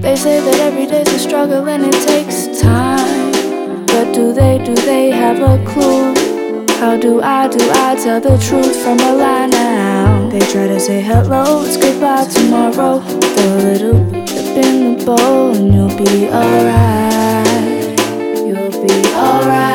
They say that every day's a struggle and it takes time. But do they have a clue? How do I tell the truth from a lie now? They try to say hello, it's goodbye tomorrow. Throw a little dip in the bowl and you'll be alright. You'll be alright.